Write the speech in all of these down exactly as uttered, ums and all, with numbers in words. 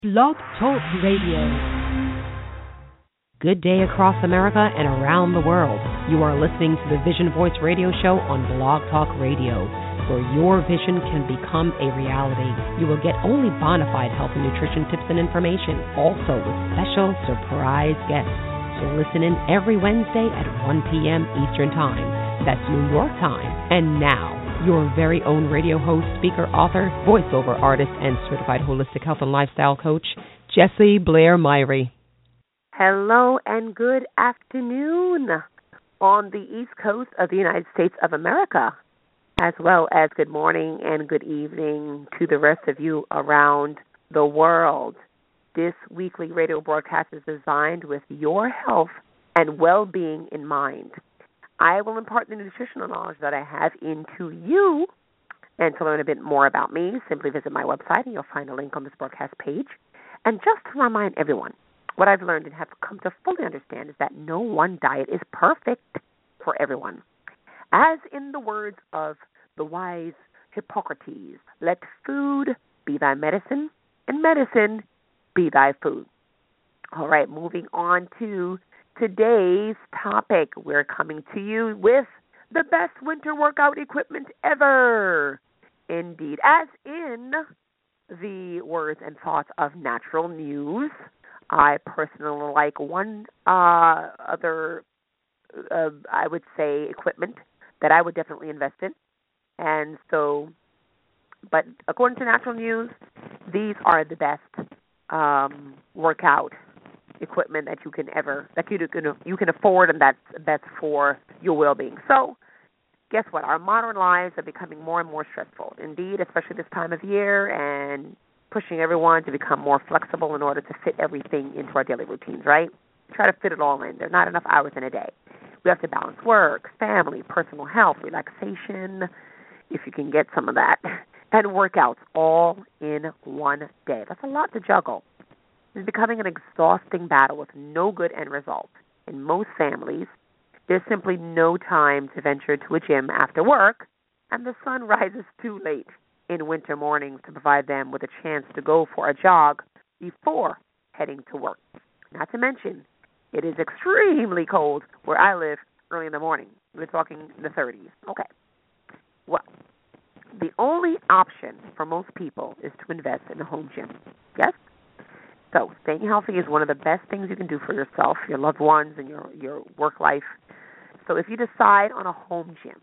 Blog Talk Radio. Good day across America and around the world. You are listening to the Vision Voice radio show on Blog Talk Radio, where your vision can become a reality. You will get only bona fide health and nutrition tips and information, also with special surprise guests. So listen in every Wednesday at one p.m. Eastern Time. That's New York time. And now, your very own radio host, speaker, author, voiceover artist, and certified holistic health and lifestyle coach, Jessie Blair Myrie. Hello and good afternoon on the East Coast of the United States of America, as well as good morning and good evening to the rest of you around the world. This weekly radio broadcast is designed with your health and well-being in mind. I will impart the nutritional knowledge that I have into you. And to learn a bit more about me, simply visit my website and you'll find a link on this broadcast page. And just to remind everyone, what I've learned and have come to fully understand is that no one diet is perfect for everyone. As in the words of the wise Hippocrates, let food be thy medicine and medicine be thy food. All right, moving on to today's topic. We're coming to you with the best winter workout equipment ever. Indeed, as in the words and thoughts of Natural News, I personally like one uh, other, uh, I would say, equipment that I would definitely invest in. And so, but according to Natural News, these are the best um, workout equipment that you can ever, that you can, you can afford, and that's best for your well-being. So, guess what? Our modern lives are becoming more and more stressful. Indeed, especially this time of year, and pushing everyone to become more flexible in order to fit everything into our daily routines, right? Try to fit it all in. There are not enough hours in a day. We have to balance work, family, personal health, relaxation, if you can get some of that, and workouts all in one day. That's a lot to juggle. It's becoming an exhausting battle with no good end result. In most families, there's simply no time to venture to a gym after work, and the sun rises too late in winter mornings to provide them with a chance to go for a jog before heading to work. Not to mention, it is extremely cold where I live early in the morning. We're talking in the thirties. Okay. Well, the only option for most people is to invest in a home gym. Yes? So staying healthy is one of the best things you can do for yourself, your loved ones, and your, your work life. So if you decide on a home gym,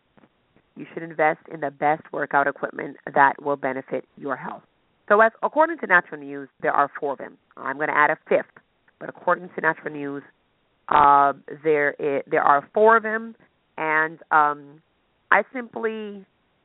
you should invest in the best workout equipment that will benefit your health. So as according to Natural News, there are four of them. I'm going to add a fifth, but according to Natural News, uh, there is, there are four of them, and um, I simply,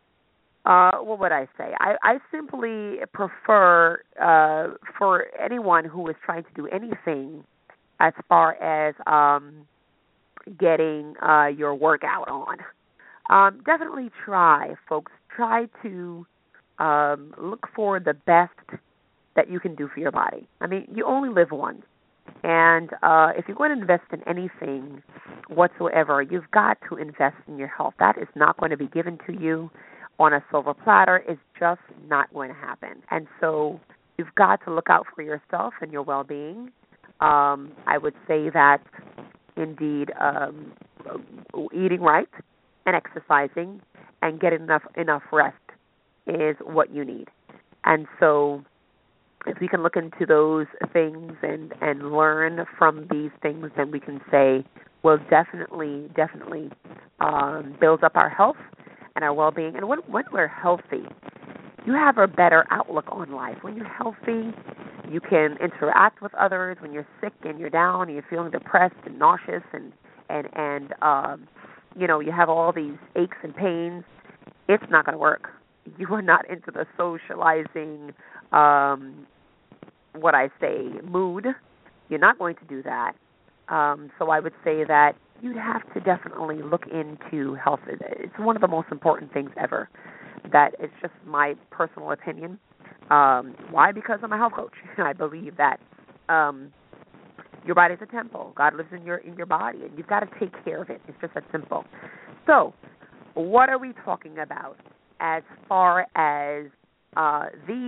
uh, what would I say? I, I simply prefer uh, for anyone who is trying to do anything as far as um, getting uh, your workout on. Um, definitely try, folks. Try to um, look for the best that you can do for your body. I mean, you only live once. And uh, if you're going to invest in anything whatsoever, you've got to invest in your health. That is not going to be given to you on a silver platter. It's just not going to happen. And so you've got to look out for yourself and your well-being. Um, I would say that, indeed, um, eating right and exercising and getting enough enough rest is what you need. And so if we can look into those things and, and learn from these things, then we can say, well, definitely, definitely um, builds up our health and our well-being. And when, when we're healthy, you have a better outlook on life. When you're healthy, you can interact with others. When you're sick and you're down and you're feeling depressed and nauseous and, and, and um, you know, you have all these aches and pains, it's not going to work. You are not into the socializing, um, what I say, mood. You're not going to do that. Um, so I would say that you'd have to definitely look into health. It's one of the most important things ever. That is just my personal opinion. Um, why? Because I'm a health coach. I believe that um, your body is a temple. God lives in your in your body, and you've got to take care of it. It's just that simple. So, what are we talking about as far as uh, these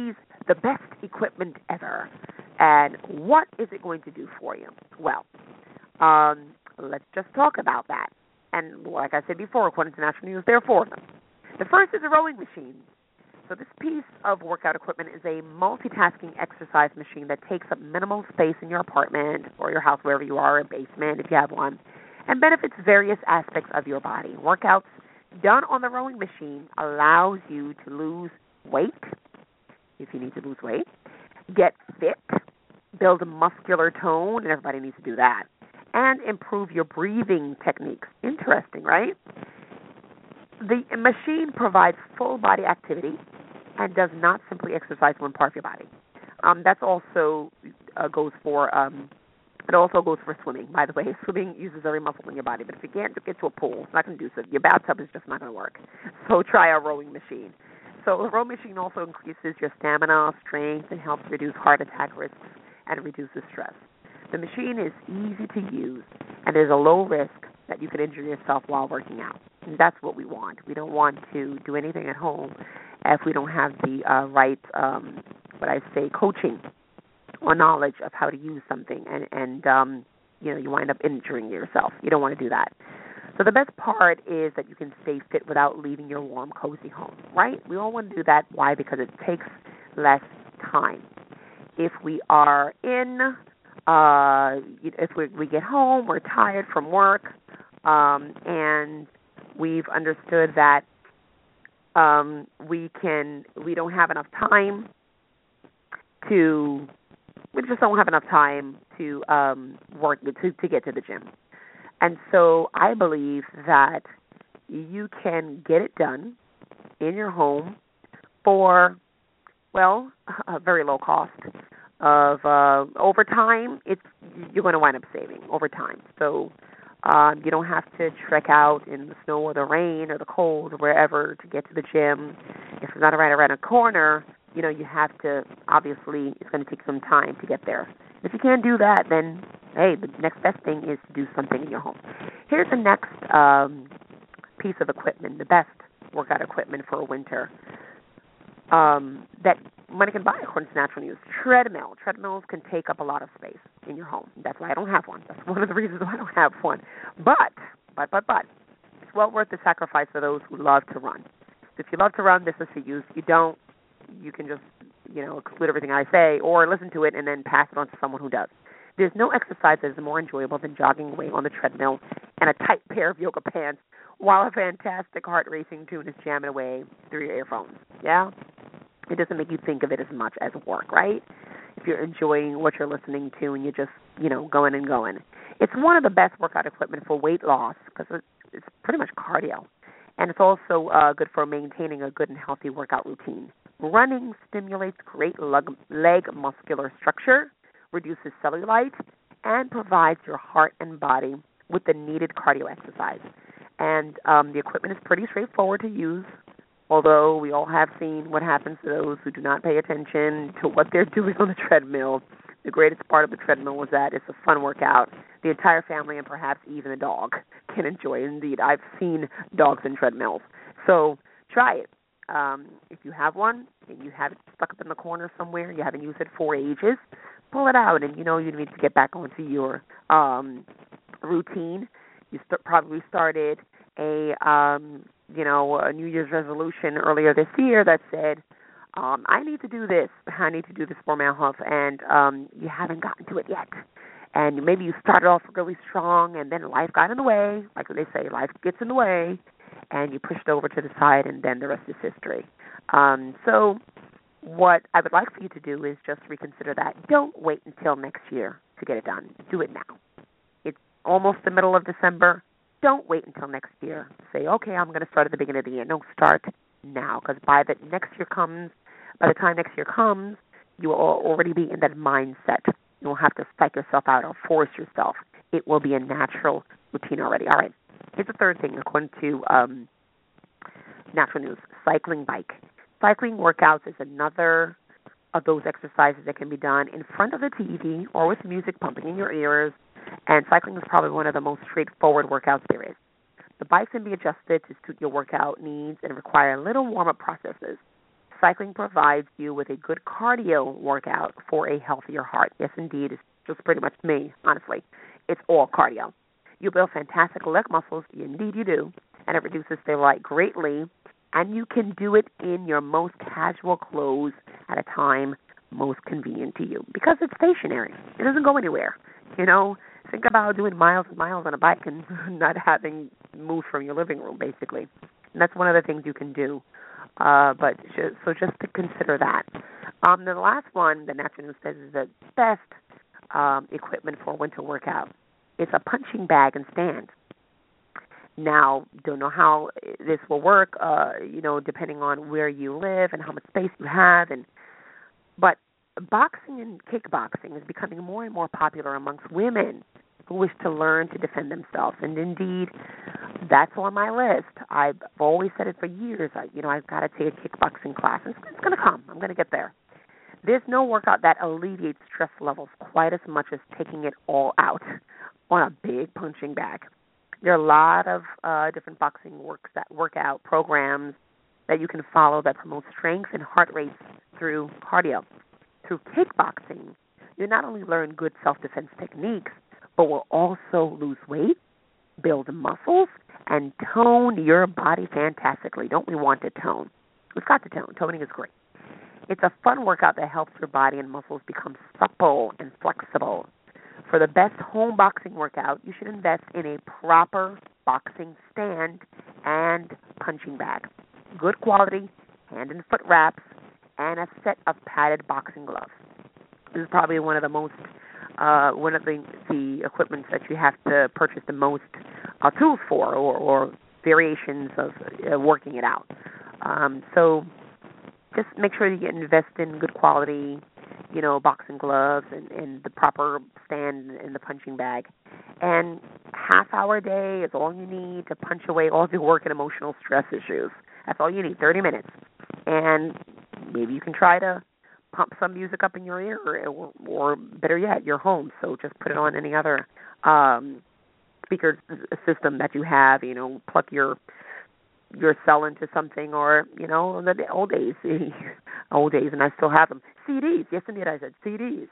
the best equipment ever. And what is it going to do for you? Well, um, let's just talk about that. And like I said before, according to National News, there are four of them. The first is a rowing machine. So this piece of workout equipment is a multitasking exercise machine that takes up minimal space in your apartment or your house, wherever you are, a basement if you have one, and benefits various aspects of your body. Workouts done on the rowing machine allows you to lose weight, if you need to lose weight, get fit, build a muscular tone, and everybody needs to do that, and improve your breathing techniques. Interesting, right? The machine provides full body activity and does not simply exercise one part of your body. Um, that's also uh, goes for um, it also goes for swimming. By the way, swimming uses every muscle in your body, but if you can't get to a pool, it's not going to do so. Your bathtub is just not going to work. So try a rowing machine. So the rowing machine also increases your stamina, strength, and helps reduce heart attack risks and reduces stress. The machine is easy to use, and there's a low risk that you could injure yourself while working out. And that's what we want. We don't want to do anything at home if we don't have the uh, right, um, what I say, coaching or knowledge of how to use something, and, and um, you know, you wind up injuring yourself. You don't want to do that. So the best part is that you can stay fit without leaving your warm, cozy home, right? We all want to do that. Why? Because it takes less time. If we are in, uh, if we, we get home, we're tired from work, um, and we've understood that um, we can, we don't have enough time to, we just don't have enough time to um, work to, to get to the gym. And so I believe that you can get it done in your home for, well, a very low cost of uh, over time. It's you're going to wind up saving over time. So um, you don't have to trek out in the snow or the rain or the cold or wherever to get to the gym. If it's not right around a corner, you know, you have to, obviously, it's going to take some time to get there. If you can't do that, then, hey, the next best thing is to do something in your home. Here's the next um, piece of equipment, the best workout equipment for winter um, that money can buy, according to Natural News. Treadmill. Treadmills can take up a lot of space in your home. That's why I don't have one. That's one of the reasons why I don't have one. But, but, but, but, it's well worth the sacrifice for those who love to run. If you love to run, this is for you. If you don't, you can just, you know, exclude everything I say or listen to it and then pass it on to someone who does. There's no exercise that is more enjoyable than jogging away on the treadmill and a tight pair of yoga pants while a fantastic heart-racing tune is jamming away through your earphones. Yeah? It doesn't make you think of it as much as work, right? If you're enjoying what you're listening to and you're just, you know, going and going. It's one of the best workout equipment for weight loss because it's pretty much cardio. And it's also uh, good for maintaining a good and healthy workout routine. Running stimulates great leg, leg muscular structure, reduces cellulite, and provides your heart and body with the needed cardio exercise. And um, the equipment is pretty straightforward to use, although we all have seen what happens to those who do not pay attention to what they're doing on the treadmill. The greatest part of the treadmill is that it's a fun workout. The entire family and perhaps even the dog can enjoy. Indeed, I've seen dogs in treadmills. So try it. Um, if you have one and you have it stuck up in the corner somewhere, you haven't used it for ages, pull it out, and you know you need to get back onto your um, routine. You st- probably started a um, you know a New Year's resolution earlier this year that said, um, I need to do this. I need to do this for my health, and um, you haven't gotten to it yet. And maybe you started off really strong, and then life got in the way. Like they say, life gets in the way, and you pushed over to the side, and then the rest is history. Um, so what I would like for you to do is just reconsider that. Don't wait until next year to get it done. Do it now. It's almost the middle of December. Don't wait until next year. Say, okay, I'm going to start at the beginning of the year. No, start now, because by the next year comes, by the time next year comes, you will already be in that mindset. You won't have to psych yourself out or force yourself. It will be a natural routine already. All right. Here's the third thing, according to um, Natural News, cycling bike. Cycling workouts is another of those exercises that can be done in front of the T V or with music pumping in your ears, and cycling is probably one of the most straightforward workouts there is. The bike can be adjusted to suit your workout needs and require little warm-up processes. cycling provides you with a good cardio workout for a healthier heart. Yes, indeed. It's just pretty much me, honestly. It's all cardio. You build fantastic leg muscles. Indeed you do. And it reduces cellulite greatly. And you can do it in your most casual clothes at a time most convenient to you because it's stationary. It doesn't go anywhere. You know, think about doing miles and miles on a bike and not having moved from your living room, basically. And that's one of the things you can do. Uh, but just, so just to consider that. Um, the last one that Natural News says is the best um, equipment for a winter workout. It's a punching bag and stand. Now, don't know how this will work, uh, you know, depending on where you live and how much space you have. And but boxing and kickboxing is becoming more and more popular amongst women who wish to learn to defend themselves. And indeed, that's on my list. I've always said it for years. I, you know, I've got to take a kickboxing class. It's, it's going to come. I'm going to get there. There's no workout that alleviates stress levels quite as much as taking it all out on a big punching bag. There are a lot of uh, different boxing works that workout programs that you can follow that promote strength and heart rates through cardio. Through kickboxing, you not only learn good self-defense techniques, but will also lose weight, build muscles, and tone your body fantastically. Don't we want to tone? We've got to tone. Toning is great. It's a fun workout that helps your body and muscles become supple and flexible. For the best home boxing workout, you should invest in a proper boxing stand and punching bag, good quality hand and foot wraps, and a set of padded boxing gloves. This is probably one of the most, uh, one of the, the equipment that you have to purchase the most uh, tools for, or, or variations of uh, working it out. Um, so just make sure you invest in good quality, you know, boxing gloves and, and the proper stand and the punching bag. And half hour a day is all you need to punch away all of your work and emotional stress issues. That's all you need, thirty minutes. And maybe you can try to pump some music up in your ear, or, or, or better yet, your home. So just put it on any other um, speaker system that you have, you know, plug your your cell into something, or, you know, in the old days, old days, and I still have them. C Ds, yes, indeed, I said C Ds.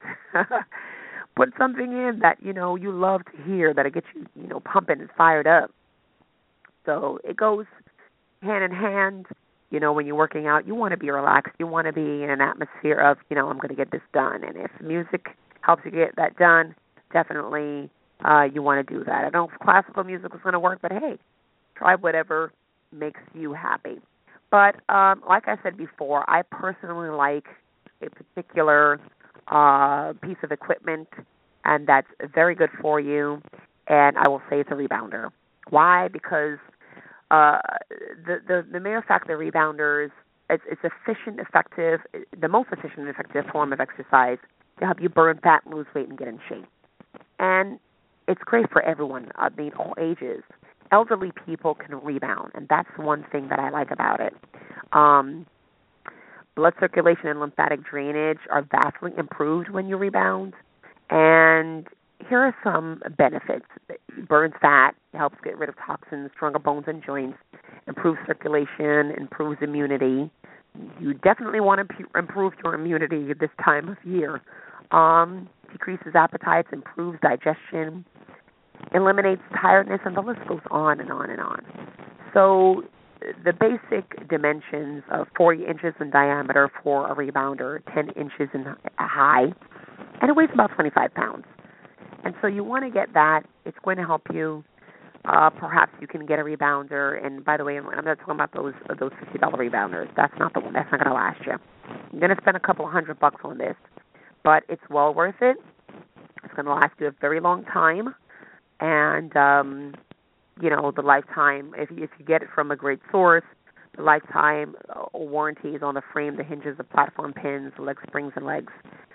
Put something in that, you know, you love to hear, that'll get you, you know, pumping and fired up. So it goes hand in hand. You know, when you're working out, you want to be relaxed. You want to be in an atmosphere of, you know, I'm going to get this done. And if music helps you get that done, definitely uh, you want to do that. I don't know if classical music is going to work, but hey, try whatever makes you happy. But um, like I said before, I personally like a particular uh, piece of equipment, and that's very good for you, and I will say it's a rebounder. Why? Because uh, the, the, the mere fact that rebounders, it's, it's efficient, effective, the most efficient and effective form of exercise to help you burn fat, lose weight, and get in shape. And it's great for everyone, I mean, all ages. Elderly people can rebound, and that's one thing that I like about it. Um, blood circulation and lymphatic drainage are vastly improved when you rebound. And here are some benefits. It burns fat, helps get rid of toxins, stronger bones and joints, improves circulation, improves immunity. You definitely want to improve your immunity this time of year. Um, decreases appetites, improves digestion, eliminates tiredness, and the list goes on and on and on. So the basic dimensions of forty inches in diameter for a rebounder, ten inches in high, and it weighs about twenty-five pounds. And so you want to get that. It's going to help you. Uh, perhaps you can get a rebounder. And by the way, I'm not talking about those those fifty dollars rebounders. That's not the one. That's not going to last you. You're going to spend a couple of hundred bucks on this, but it's well worth it. It's going to last you a very long time. And, um, you know, the lifetime, if, if you get it from a great source, the lifetime uh, warranty is on the frame, the hinges, the platform pins, the leg springs and legs.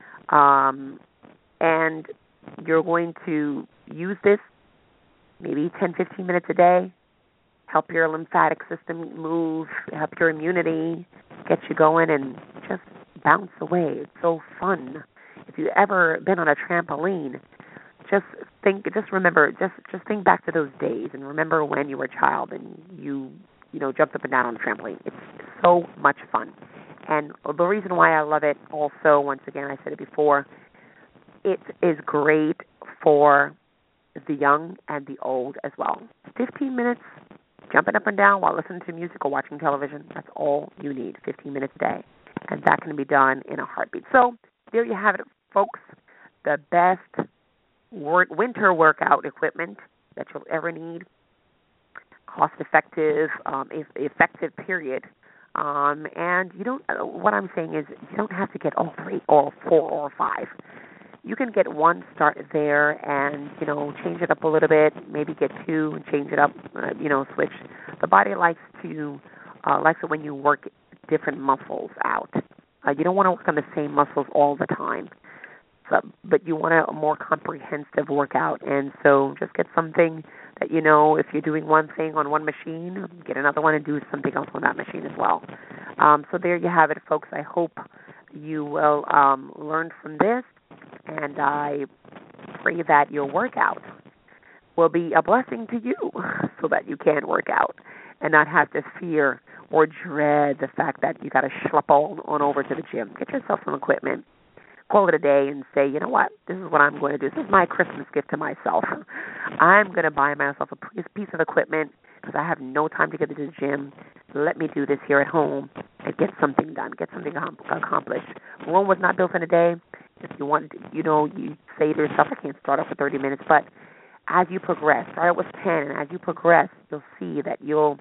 Um, and you're going to use this maybe ten, fifteen minutes a day, help your lymphatic system move, help your immunity, get you going, and just bounce away. It's so fun. If you've ever been on a trampoline, just think, just remember, just just think back to those days and remember when you were a child and you, you know, jumped up and down on the trampoline. It's so much fun. And the reason why I love it also, once again, I said it before, it is great for the young and the old as well. fifteen minutes, jumping up and down while listening to music or watching television, that's all you need, fifteen minutes a day. And that can be done in a heartbeat. So there you have it, folks, the best winter workout equipment that you'll ever need, cost-effective, um, effective period. Um, and you don't. Uh, what I'm saying is, you don't have to get all three, or four, or five. You can get one, start there, and you know, change it up a little bit. Maybe get two and change it up. Uh, you know, switch. The body likes to uh, likes it when you work different muscles out. Uh, you don't want to work on the same muscles all the time. So, but you want a more comprehensive workout, and so just get something that, you know, if you're doing one thing on one machine, get another one and do something else on that machine as well. Um, so there you have it, folks. I hope you will um, learn from this, and I pray that your workout will be a blessing to you so that you can work out and not have to fear or dread the fact that you got to schlep on, on over to the gym. Get yourself some equipment. Call it a day and say, you know what, this is what I'm going to do. This is my Christmas gift to myself. I'm going to buy myself a piece of equipment because I have no time to get to the gym. Let me do this here at home and get something done, get something accomplished. Rome was not built in a day. If you want, you know, you say to yourself, I can't start off with thirty minutes, but as you progress, start out with ten, and as you progress, you'll see that you'll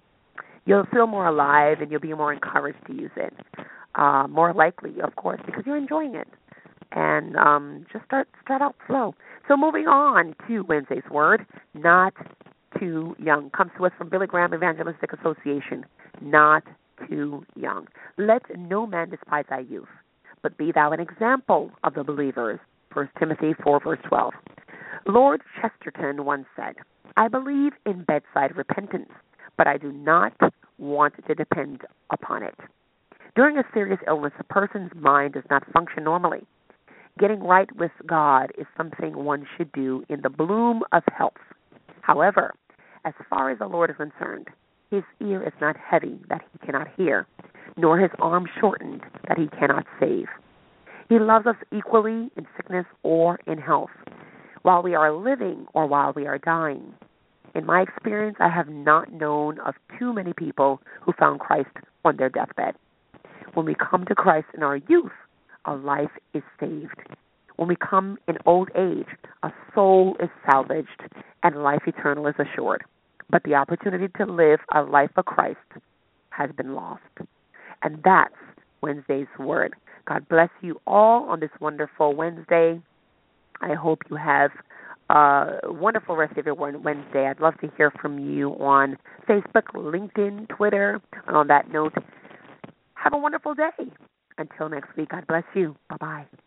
you'll feel more alive and you'll be more encouraged to use it. Uh, more likely, of course, because you're enjoying it. And um, just start start out slow. So moving on to Wednesday's word, not too young. Comes to us from Billy Graham Evangelistic Association, not too young. Let no man despise thy youth, but be thou an example of the believers. First Timothy four, verse twelve. Lord Chesterton once said, I believe in bedside repentance, but I do not want to depend upon it. During a serious illness, a person's mind does not function normally. Getting right with God is something one should do in the bloom of health. However, as far as the Lord is concerned, his ear is not heavy that he cannot hear, nor his arm shortened that he cannot save. He loves us equally in sickness or in health, while we are living or while we are dying. In my experience, I have not known of too many people who found Christ on their deathbed. When we come to Christ in our youth, a life is saved. When we come in old age, a soul is salvaged and life eternal is assured. But the opportunity to live a life of Christ has been lost. And that's Wednesday's word. God bless you all on this wonderful Wednesday. I hope you have a wonderful rest of your Wednesday. I'd love to hear from you on Facebook, LinkedIn, Twitter. And on that note, have a wonderful day. Until next week, God bless you. Bye-bye.